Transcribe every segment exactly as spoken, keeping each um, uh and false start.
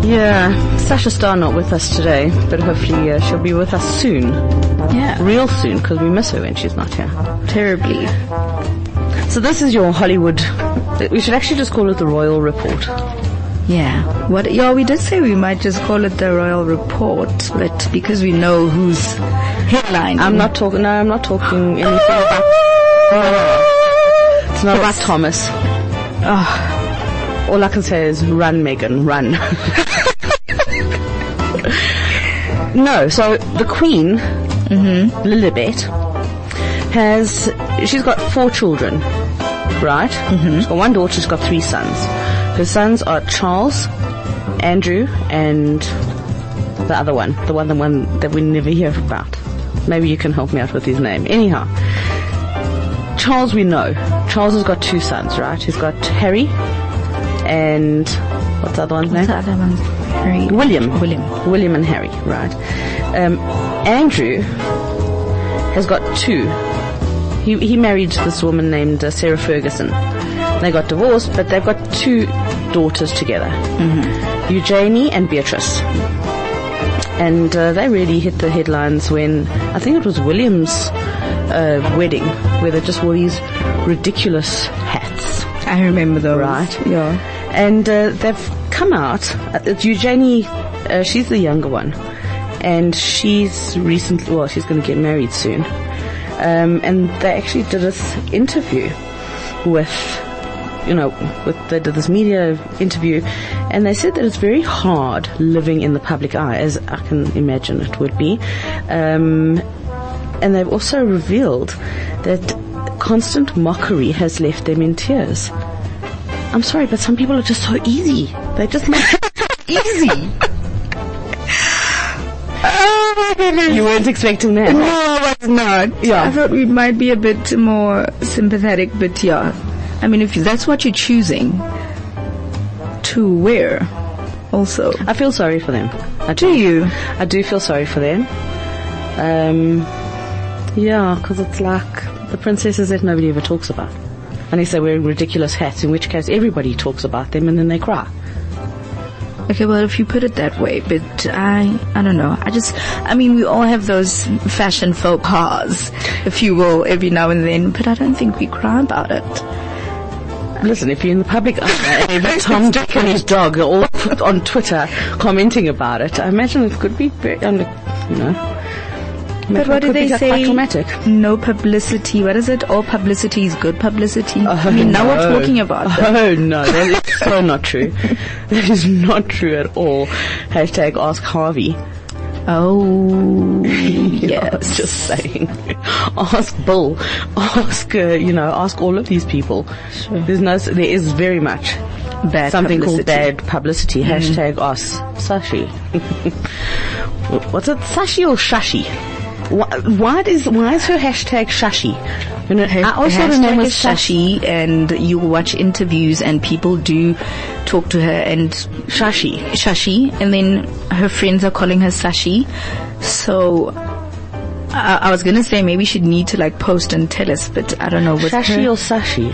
Yeah, Sasha Starr not with us today, but hopefully uh, she'll be with us soon. Yeah. Real soon, because we miss her when she's not here. Terribly. So this is your Hollywood, we should actually just call it the Royal Report. Yeah. What? Yeah, we did say we might just call it the Royal Report, but because we know who's headlining. I'm not talking, no, I'm not talking anything about, no, it's not about Thomas. Oh, all I can say is run, Meghan, run. No, so the Queen, mm-hmm. Lilibet, has, she's got four children, right? Mm-hmm. She's got one daughter, she's got three sons. Her sons are Charles, Andrew, and the other one, the one, the one that we never hear about. Maybe you can help me out with his name. Anyhow, Charles we know. Charles has got two sons, right? He's got Harry and what's the other one's name? What's the other one's Harry? William. William. William and Harry, right? Um, Andrew has got two. He he married this woman named uh, Sarah Ferguson. They got divorced, but they've got two daughters together, mm-hmm. Eugenie and Beatrice. And uh, they really hit the headlines when, I think it was William's uh, wedding, where they just wore these ridiculous hats. I remember those. Right? Yeah. And uh, they've come out, uh, it's Eugenie, uh, she's the younger one, and she's recently, well, she's going to get married soon. Um, and they actually did this interview with, you know, with, they did this media interview, and they said that it's very hard living in the public eye, as I can imagine it would be. Um, and they've also revealed that constant mockery has left them in tears. I'm sorry, but some people are just so easy. They just make it easy. Oh my goodness. You weren't expecting that? No, I was not. Yeah. I thought we might be a bit more sympathetic, but yeah. I mean, if that's what you're choosing to wear, also. I feel sorry for them. I do. do you? I do feel sorry for them. Um, yeah, because it's like the princesses that nobody ever talks about. Unless they're wearing ridiculous hats, in which case everybody talks about them and then they cry. Okay, well, if you put it that way, but I, I don't know. I just, I mean, we all have those fashion faux pas, if you will, every now and then, but I don't think we cry about it. Listen, if you're in the public eye, and Tom, Dick and his dog are all on Twitter commenting about it, I imagine it could be very, you know. But what do they say? Traumatic. No publicity. What is it? All publicity is good publicity. Oh, I mean, now no. we're talking about that. Oh no, that is so not true. That is not true at all. Hashtag ask Harvey. Oh, yes. Know, just saying. Ask Bill. Ask, uh, you know, ask all of these people. Sure. There's no, there is very much bad something publicity. called bad publicity. Mm. Hashtag ask Sashi. What's it? Sashi or Shashi? Why, why is why is her hashtag Shashi? You know, her, I also her her name was Shashi, and you watch interviews and people do talk to her and Shashi, Shashi, and then her friends are calling her Sashi. So I, I was gonna say maybe she'd need to like post and tell us, but I don't know. With Shashi her, or Sashi?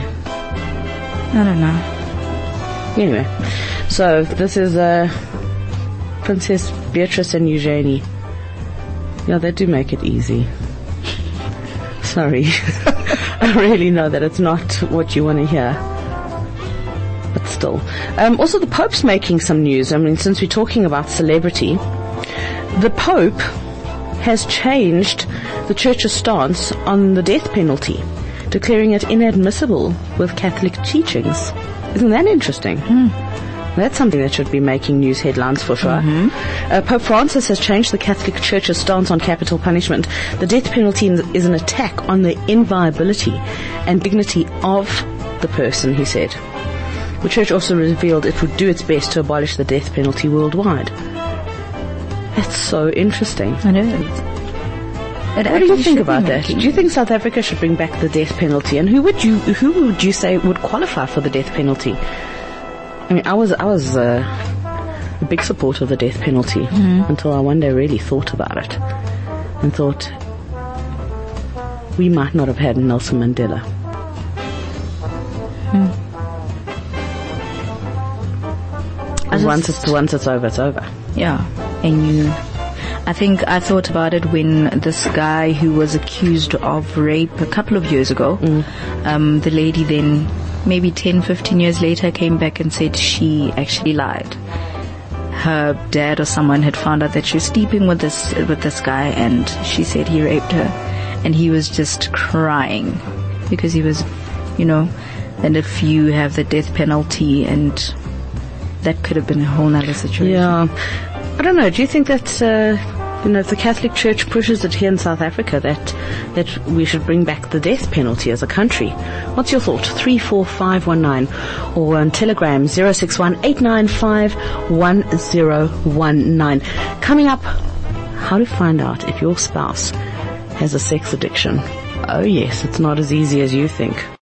I don't know. Anyway, so this is uh, Princess Beatrice and Eugenie. Yeah, they do make it easy. Sorry. I really know that it's not what you want to hear. But still. Um, also, the Pope's making some news. I mean, since we're talking about celebrity, the Pope has changed the Church's stance on the death penalty, declaring it inadmissible with Catholic teachings. Isn't that interesting? Mm. That's something that should be making news headlines for sure. Mm-hmm. Uh, Pope Francis has changed the Catholic Church's stance on capital punishment. The death penalty is an attack on the inviolability and dignity of the person, he said. The Church also revealed it would do its best to abolish the death penalty worldwide. That's so interesting. I know. It what do you think about that? Do you think South Africa should bring back the death penalty? And who would you who would you say would qualify for the death penalty? I mean, I was I was uh, a big supporter of the death penalty mm-hmm. until I one day really thought about it and thought we might not have had Nelson Mandela. Mm. just, once it's once it's over, it's over. Yeah, and you. I think I thought about it when this guy who was accused of rape a couple of years ago, mm. um, the lady then, maybe ten, fifteen years later, came back and said she actually lied. Her dad or someone had found out that she was sleeping with this with this guy, and she said he raped her, and he was just crying because he was, you know, and if you have the death penalty, and that could have been a whole nother situation. Yeah. I don't know, do you think that, uh, you know, if the Catholic Church pushes it here in South Africa, that that we should bring back the death penalty as a country? What's your thought? three four five one nine, or on Telegram zero six one eight nine five one zero one nine. Coming up, how to find out if your spouse has a sex addiction. Oh yes, it's not as easy as you think.